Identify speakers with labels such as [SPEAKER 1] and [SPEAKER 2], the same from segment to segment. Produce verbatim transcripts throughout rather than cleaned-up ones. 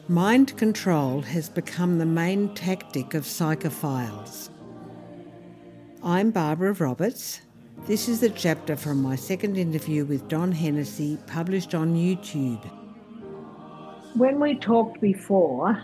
[SPEAKER 1] Mind control has become the main tactic of psychophiles. I'm Barbara Roberts. This is a chapter from my second interview with Don Hennessy, published on YouTube.
[SPEAKER 2] When we talked before,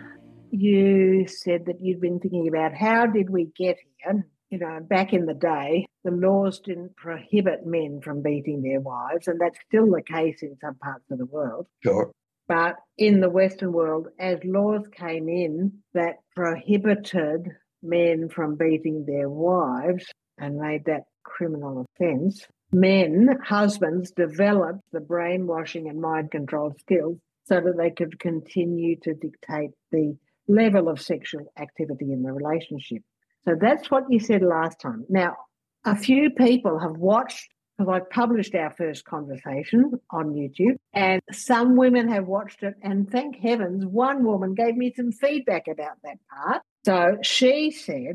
[SPEAKER 2] you said that you'd been thinking about how did we get here? You know, back in the day, the laws didn't prohibit men from beating their wives, and that's still the case in some parts of the world.
[SPEAKER 3] Sure.
[SPEAKER 2] But in the Western world, as laws came in that prohibited men from beating their wives and made that criminal offence, men, husbands, developed the brainwashing and mind control skills so that they could continue to dictate the level of sexual activity in the relationship. So that's what you said last time. Now, a few people have watched, because I published our first conversation on YouTube, and some women have watched it, and thank heavens, one woman gave me some feedback about that part. So she said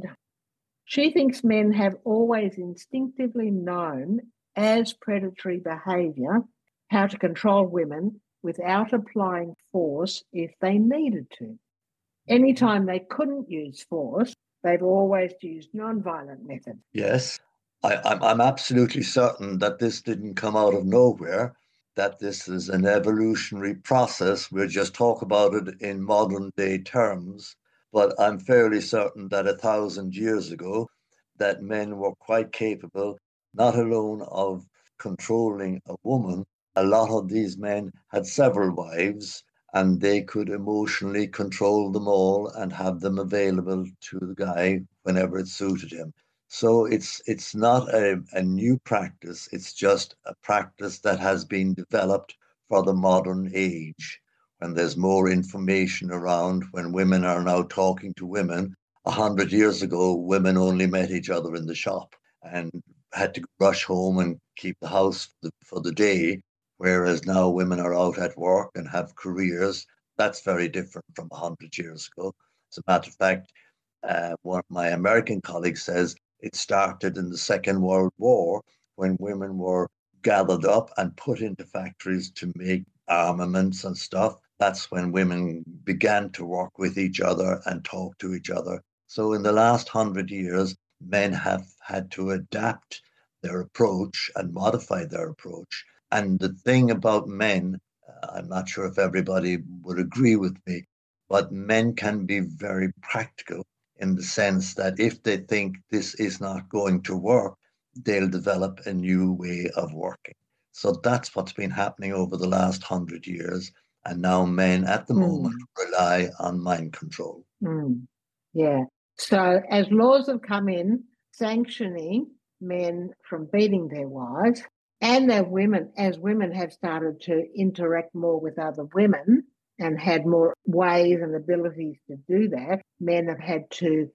[SPEAKER 2] she thinks men have always instinctively known, as predatory behaviour, how to control women without applying force if they needed to. Anytime they couldn't use force, they've always used non-violent methods.
[SPEAKER 3] Yes. I, I'm, I'm absolutely certain that this didn't come out of nowhere, that this is an evolutionary process. We'll just talk about it in modern day terms, but I'm fairly certain that a thousand years ago, that men were quite capable, not alone of controlling a woman. A lot of these men had several wives, and they could emotionally control them all and have them available to the guy whenever it suited him. So it's it's not a, a new practice, it's just a practice that has been developed for the modern age. When there's more information around, when women are now talking to women. A hundred years ago, women only met each other in the shop and had to rush home and keep the house for the, for the day, whereas now women are out at work and have careers. That's very different from a hundred years ago. As a matter of fact, uh, one of my American colleagues says, it started in the Second World War when women were gathered up and put into factories to make armaments and stuff. That's when women began to work with each other and talk to each other. So in the last hundred years, men have had to adapt their approach and modify their approach. And the thing about men, uh, I'm not sure if everybody would agree with me, but men can be very practical, in the sense that if they think this is not going to work, they'll develop a new way of working. So that's what's been happening over the last hundred years. And now men at the mm. moment rely on mind control.
[SPEAKER 2] Mm. Yeah. So as laws have come in sanctioning men from beating their wives, and that women, as women have started to interact more with other women, and had more ways and abilities to do that, men have had to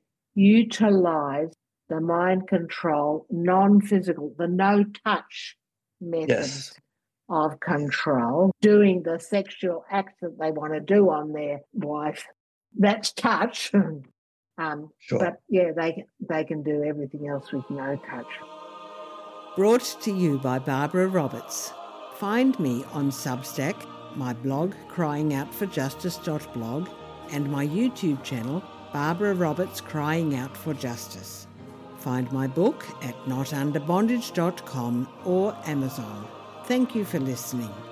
[SPEAKER 2] utilise the mind control, non-physical, the no-touch methods yes. of control, doing the sexual acts that they want to do on their wife. That's touch. um,
[SPEAKER 3] sure.
[SPEAKER 2] But, yeah, they, they can do everything else with no touch.
[SPEAKER 1] Brought to you by Barbara Roberts. Find me on Substack, my blog, crying out for justice dot blog, and my YouTube channel, Barbara Roberts Crying Out for Justice. Find my book at not under bondage dot com or Amazon. Thank you for listening.